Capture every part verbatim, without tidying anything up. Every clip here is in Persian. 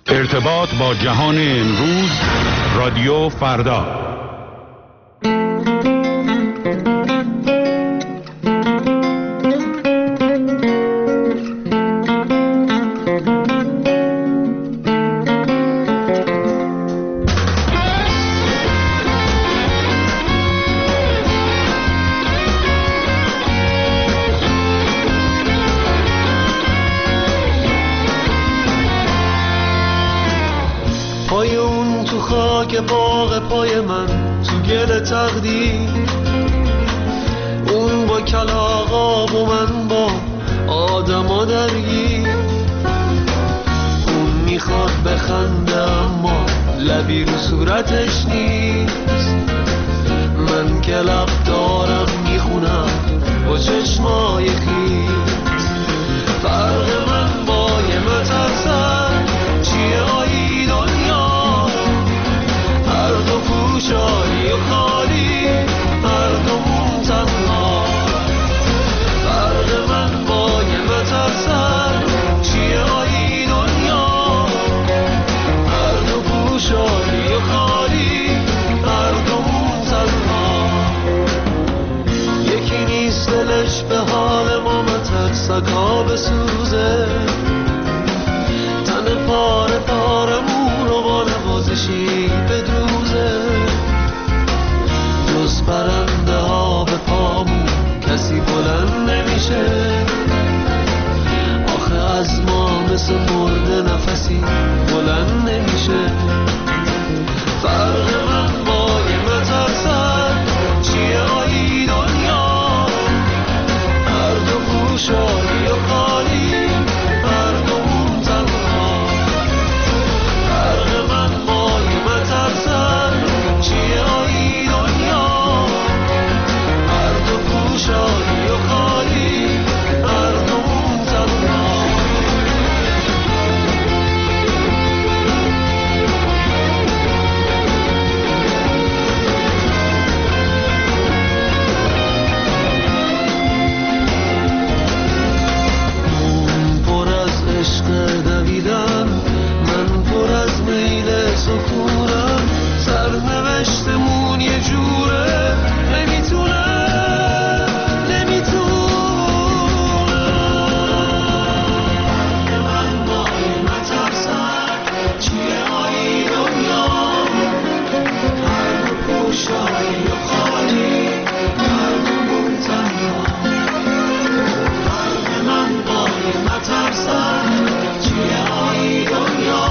ارتباط با جهان امروز، رادیو فردا. که باغ پای من تو گل تقدیر، اون با کلاغاب و من با آدما درگیر. اون میخواد بخنده اما لبی رو صورتش نیست، من که لب دارم میخونم با چشمای خیس. فرق من با یه مترسم چیه آیی دنیا، پوشالی و خالی مردمون تنها. فرق من با یه مترسم چیه آیی دنیا، مردم پوشالی و خالی مردمون تنها. یکی نیست دلش به حال ما مترسک ها بسوزه، تن پاره پارمون رو با نوازشی بدوزه. جز پرنده ها به پامون کسی بلند نمیشه، آخه از ما مثل مرده نفسی بلند نمیشه. فرق من با یه مترسم چیه آیی دنیا، مردم پوشالی و خالی مردمون تنها. فرق من با یه مترسم چیه آیی دنیا، مردم پوشالی و خالی مردمون تنها. اون پر از عشق دویدن، من پر از میل سکونم. سرنوشتمون یه جوره نمیتونه نمیتونه. من با این مترسم چیه آیی دنیا، مردم پوشالی و خالی مردمون تنها. من با این مترسم چیه آیی دنیا،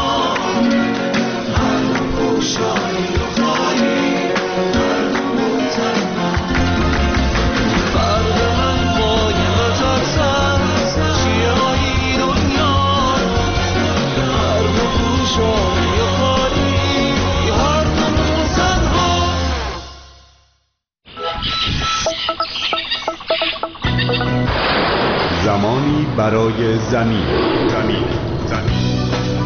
مردم پوشالی و خالی مردمون تنها. فرق من با یه مترسم چیه آیی دنیا، مردم پوشالی و خالی مردمون تنها. زمانی برای زمین. زمین. زمین.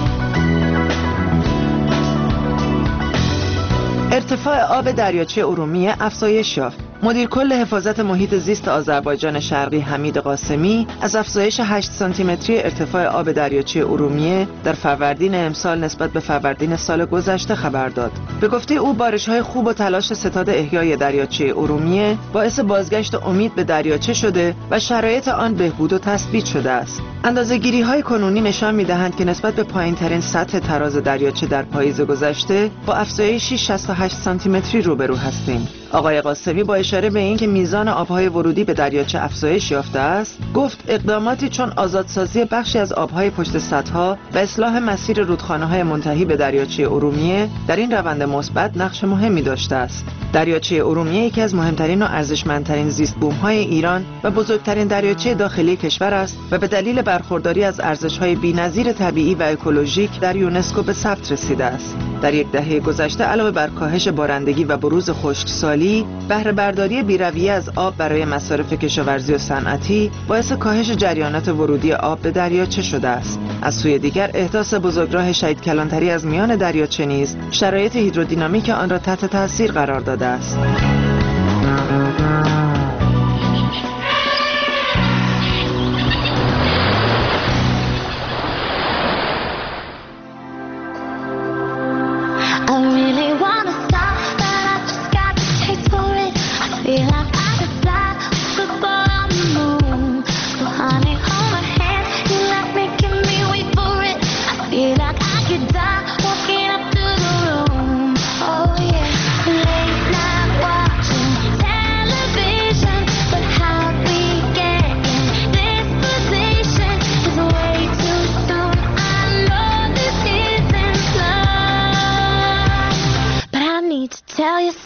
ارتفاع آب دریاچه ارومیه افزایش یافت. مدیر کل حفاظت محیط زیست آذربایجان شرقی حمید قاسمی از افزایش هشت سانتی متری ارتفاع آب دریاچه ارومیه در فروردین امسال نسبت به فروردین سال گذشته خبر داد. به گفته او بارش‌های خوب و تلاش ستاد احیای دریاچه ارومیه باعث بازگشت امید به دریاچه شده و شرایط آن بهبود و تثبیت شده است. اندازه‌گیری‌های کنونی نشان می‌دهند که نسبت به پایین‌ترین سطح تراز دریاچه در پاییز گذشته با افزایشی شصت و هشت سانتی متری روبرو هستیم. آقای قاسمی با اشاره به اینکه میزان آبهای ورودی به دریاچه افزایش یافته است، گفت اقداماتی چون آزادسازی بخشی از آبهای پشت سدها و اصلاح مسیر رودخانه‌های منتهی به دریاچه ارومیه در این روند مثبت نقش مهمی داشته است. دریاچه ارومیه یکی از مهمترین و ارزشمندترین زیست بوم‌های ایران و بزرگترین دریاچه داخلی کشور است و به دلیل برخورداری از ارزش‌های بی‌نظیر طبیعی و اکولوژیک در یونسکو به ثبت رسیده است. در یک دهه گذشته علاوه بر کاهش بارندگی و بروز خشکسالی، بهره برداری بی‌رویه از آب برای مصارف کشاورزی و صنعتی باعث کاهش جریانات ورودی آب به دریاچه شده است. از سوی دیگر احداث بزرگراه شهید کلانتری از میان دریاچه نیز شرایط هیدرودینامیک آن را تحت تاثیر قرار داده است.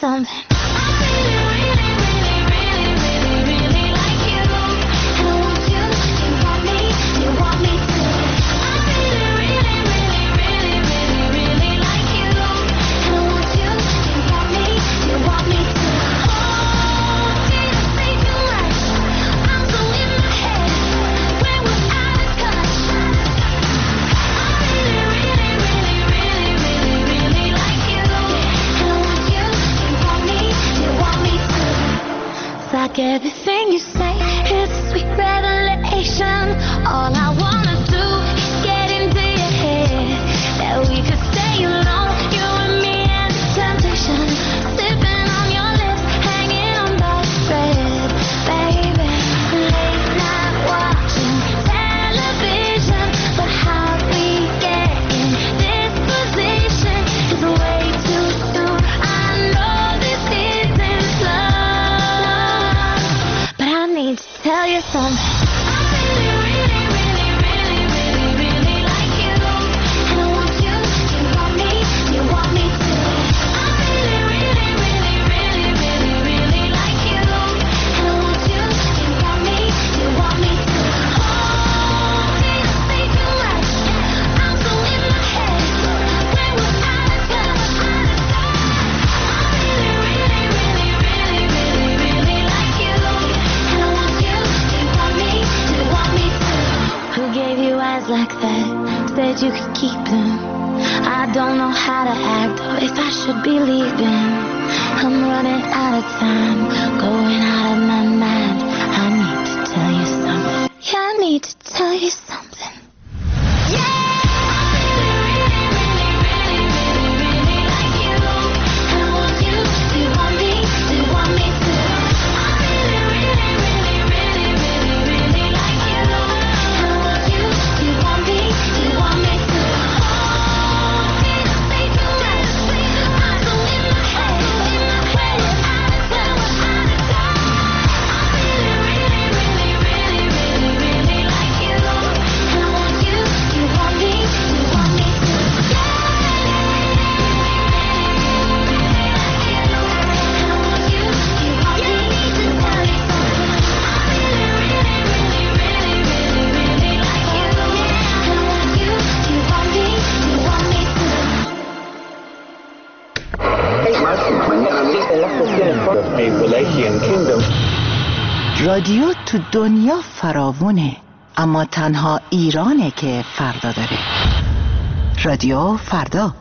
something. Like everything you say is a sweet revelation. All I wanna do is get into your head. That we could stay alone, you and me and the temptation. Sipping on your lips, hanging on by a thread. Baby, late night watching television. But how we get in this position is way too soon. I know this isn't love, but I need to tell you something. I really, really, really, really, really, really like you. And I want you, you want me, you want me too. I really, really, really, really, really, really like you. And I want you, you want me, you want me too. Oh, did I say too much? I'm so in my head. When we're out of touch, out of touch. I really, really, really, really, really, really like you. And I want you, you want me, you want me too. Who gave you eyes like that? Said you could keep them. I don't know how to act or if I should be leaving. I'm running out of time, going out of my mind. I need to tell you something. Yeah, I need to tell you something. Yeah! I really, really, really, really, really, really like you. And I want you, you want me, you want me too. I really, really, really, really, really, really like you. And I want you, you want me, you want me too. Oh, did I say too much? I'm so in my head, in my head. Out of touch, out of touch. I really, really, really, really, really, really like you. And I want you, you want me, you want me too. Yeah. And I want you, you want me, I need to tell you something. I really, really, really, really, really, really like you. And I want you, you want me, you want me too. رادیو تو دنیا فراوونه، اما تنها ایرانه که فردا داره. رادیو فردا.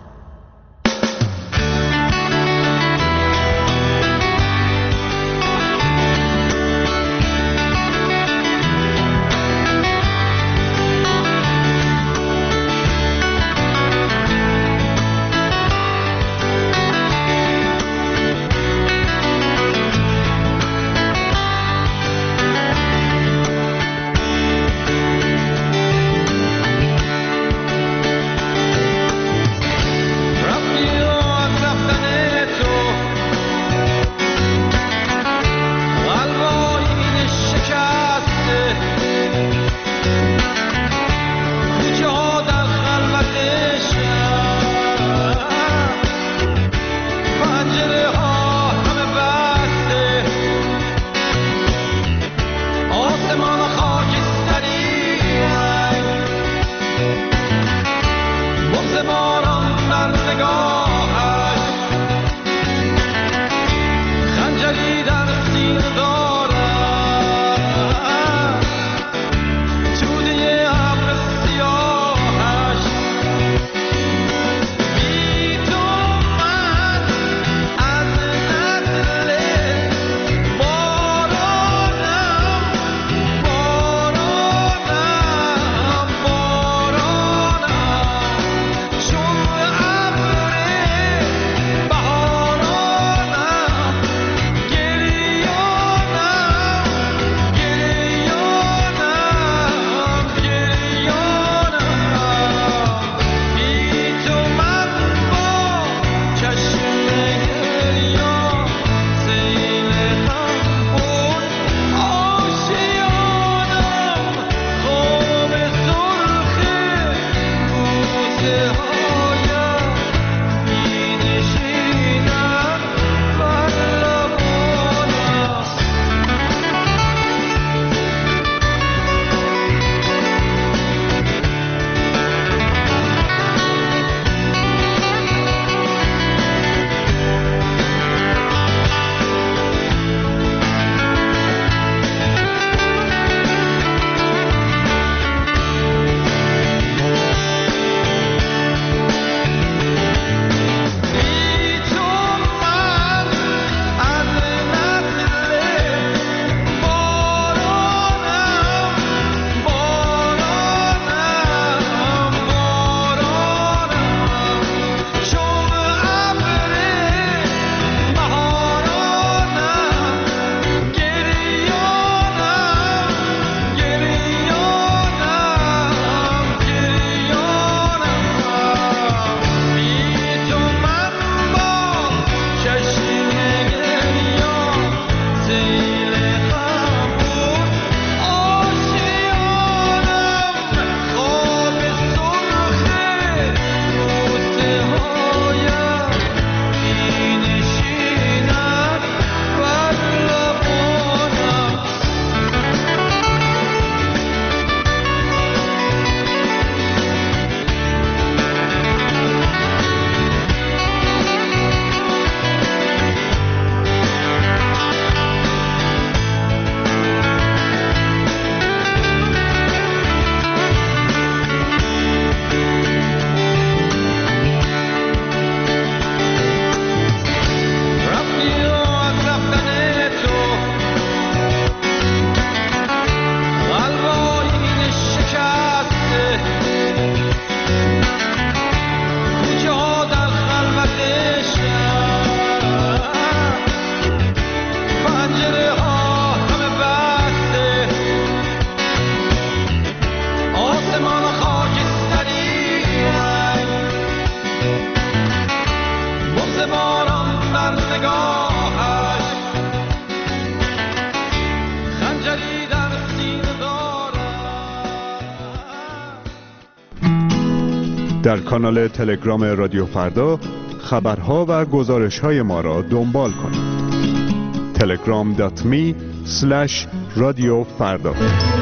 در کانال تلگرام رادیو فردا خبرها و گزارش‌های ما را دنبال کنید. تلگرام دات می اسلش رادیو فردا.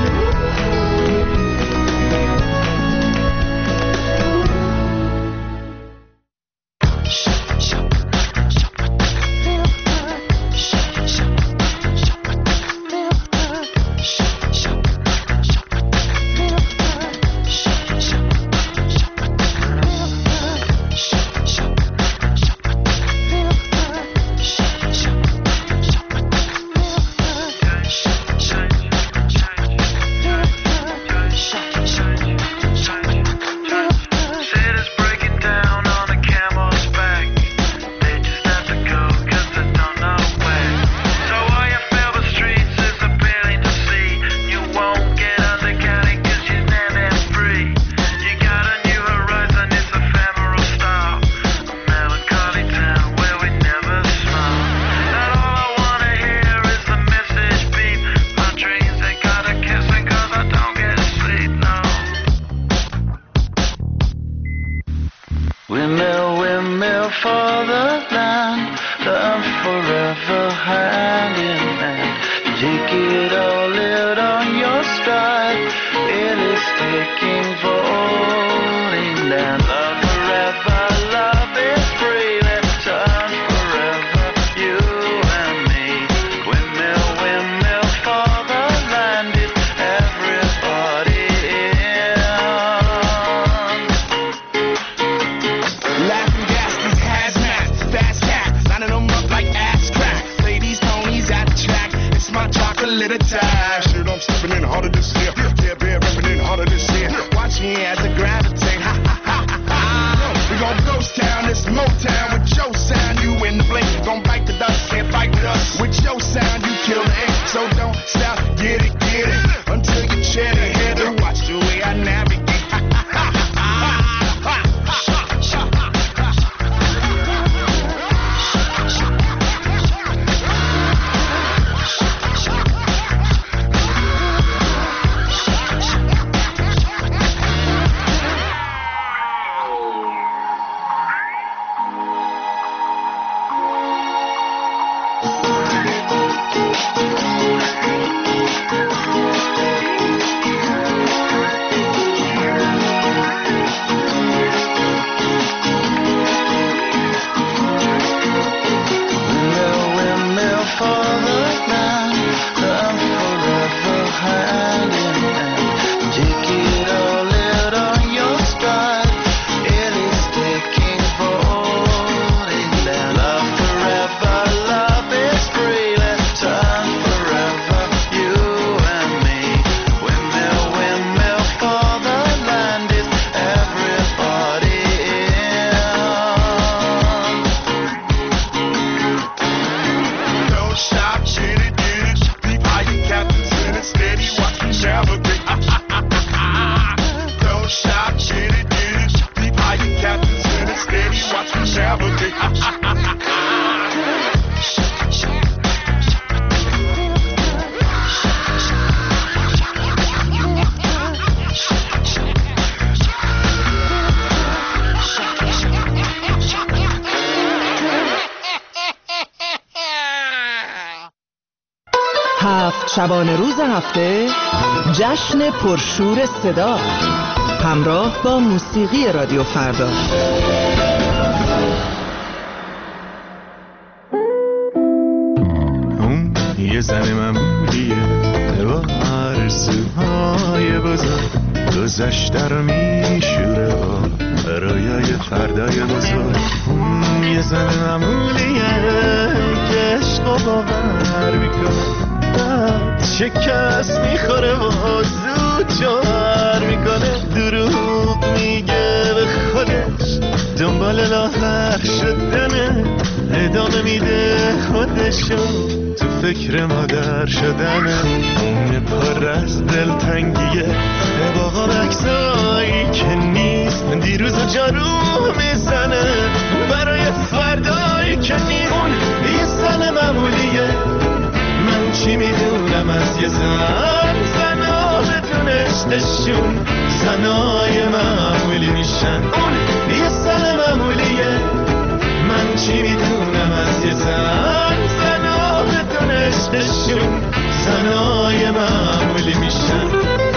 هفت شبانه روز هفته جشن پرشور صدا همراه با موسیقی رادیو فردا. اون یه زن معمولیه با آرزوهای بزرگ، گذشته رو میشوره با رویای فردای بزرگ. اون یه زن معمولیه که عشق و باور میکنه، شکست میخوره و زود جوهر میکنه، دروغ میگه به خودش، دنبال لاغر شدنه، ادامه میده خودشو تو فکر مادر شدنه. اون پر از دلتنگیه با عکسایی که نیست، دیروز و جارو میزنه برای فردایی که نیست. اون یه زن معمولیه، من چی میدونم از یه زن، زن ها بدون عشقشون زنای معمولی میشن. اون یه زن معمولیه، من چی میدونم از یه زن. زنا بدون عشقشون زنای معمولی میشن.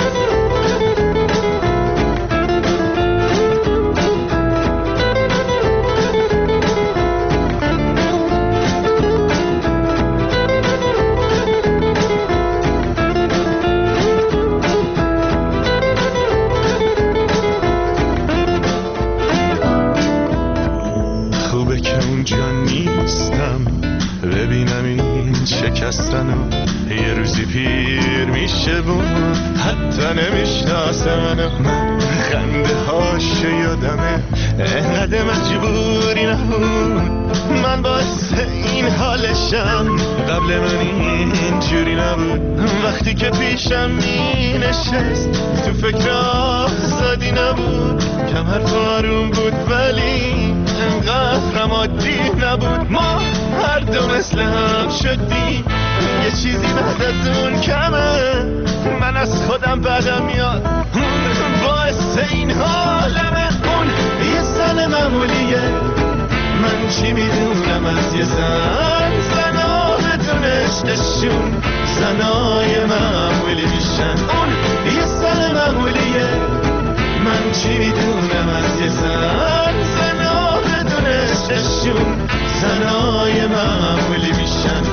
شکستنم یه روزی پیر میشه بود، حتی نمیشناسه منو. من خنده هاش یادمه، انقدر مجبوری نبود. من باعث این حالشم، قبل من اینجوری نبود. وقتی که پیشم می نشست تو فکر آزادی نبود. کمر آروم بود ولی انقدر هم عادی نبود. ما هر دو مثل هم شدیم، یه چیزی بعد از اون کمه. من از خودم بدم میاد، باعث این حالمه. اون یه زن معمولیه، من چی میدونم از یه زن. زنا بدون عشقشون زنای معمولی میشن. اون یه زن معمولیه، من چی میدونم از یه زن. زنا بدون عشقشون زنای معمولی میشن.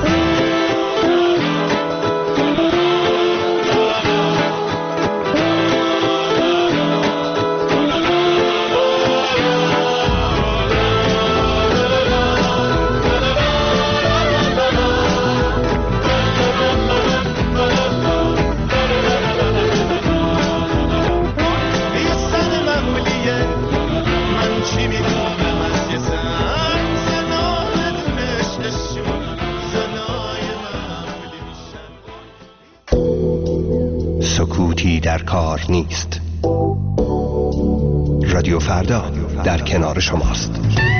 سکوتی در کار نیست. رادیو فردا در کنار شماست.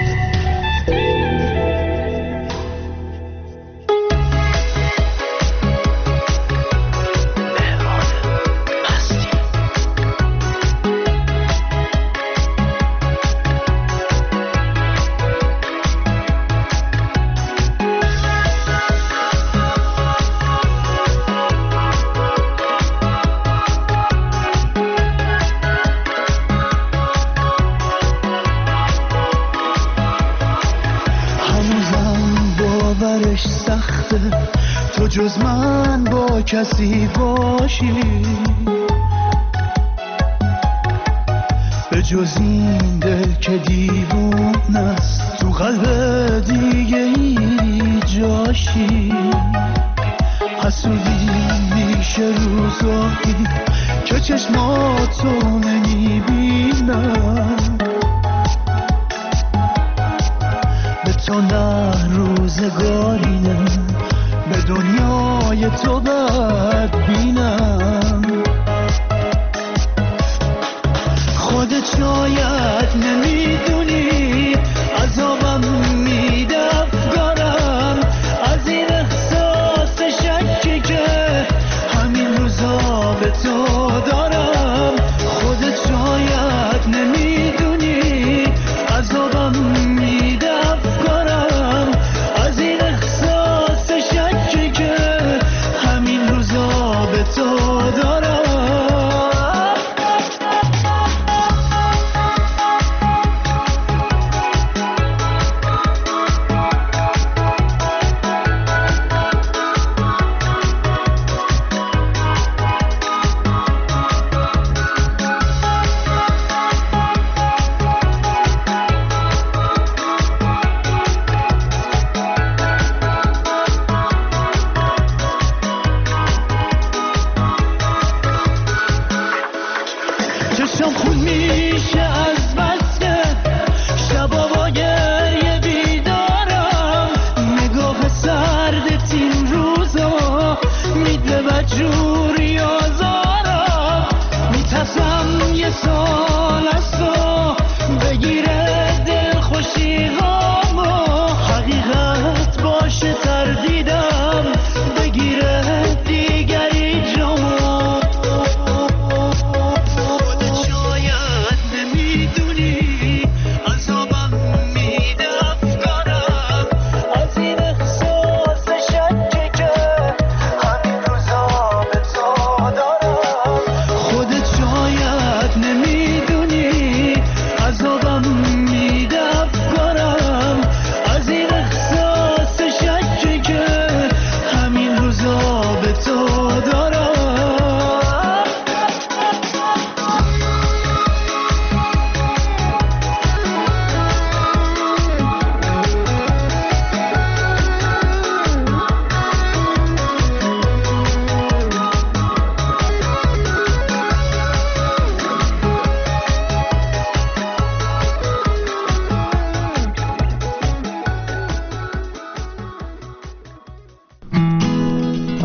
جز من با کسی باشی، به جز این دل که دیوون است تو قلب دیگه ای جاشی. حسودی میشه روزایی که چشماتو نمیبینم، به تو نه روزگارینه، به دنیای تو بد بینم. خودت شاید نمیدونی عذابم میده افکارم، از این احساس شکی که همین روزا به تو دارم. خودت شاید نمیدونی عذابم میده افکارم، از این احساس شکی که همین روزا به تو دارم.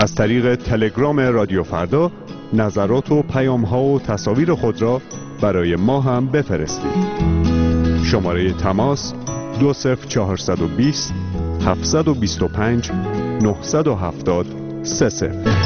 از طریق تلگرام رادیو فردا نظرات و پیام‌ها و تصاویر خود را برای ما هم بفرستید. شماره تماس دو صفر چهارصد و بیست هفتصد و بیست و پنج نهصد و هفتاد سه صفر.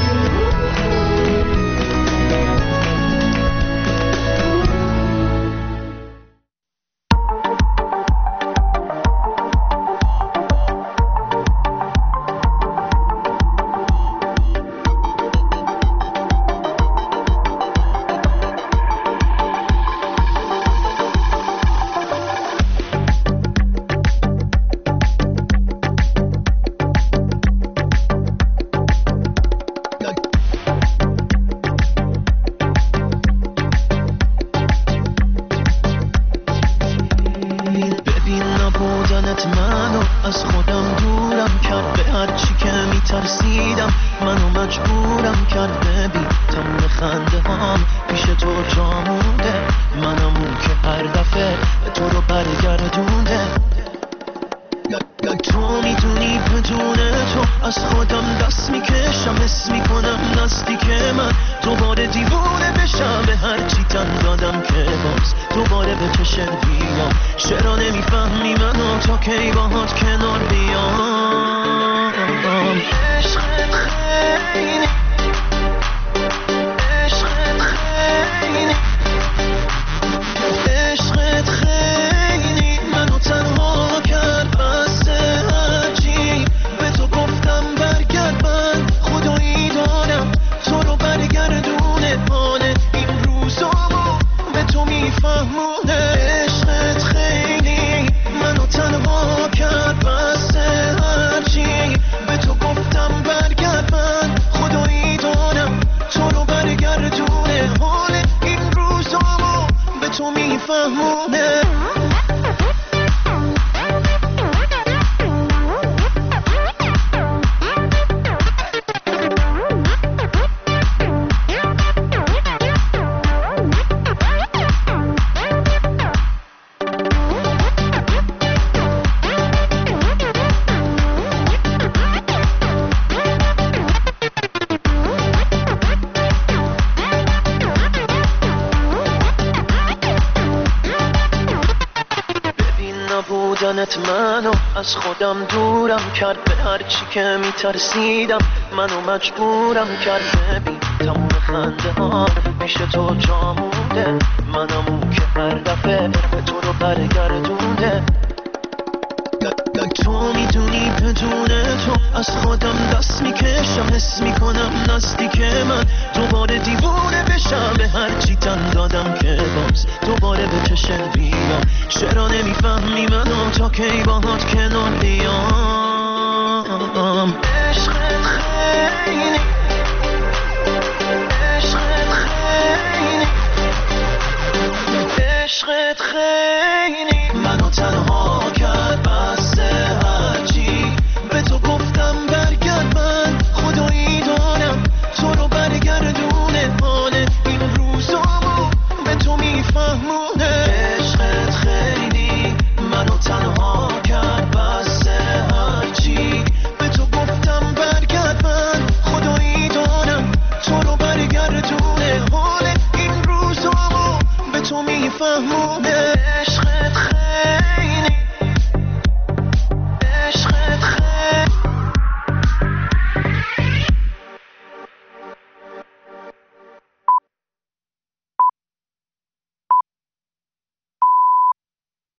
منو از خودم دورم کرد، به هر چی که میترسیدم منو مجبورم کرد. ببین تموم خنده ها میشه تو جا مونده، منم اون که هر دفعه به تو رو برگردونده. تو میدونی بدون تو از خودم دست میکشم، حس میکنم نزدیک من دوباره دیوونه بشم. به هر چی تن دادم که باز دوباره به چشم بیام. چرا نمیفهمی منو تا کی باهات کنار بیام؟ عشقت خیلی عشقت خیلی عشقت خیلی منو تنها کرد. بس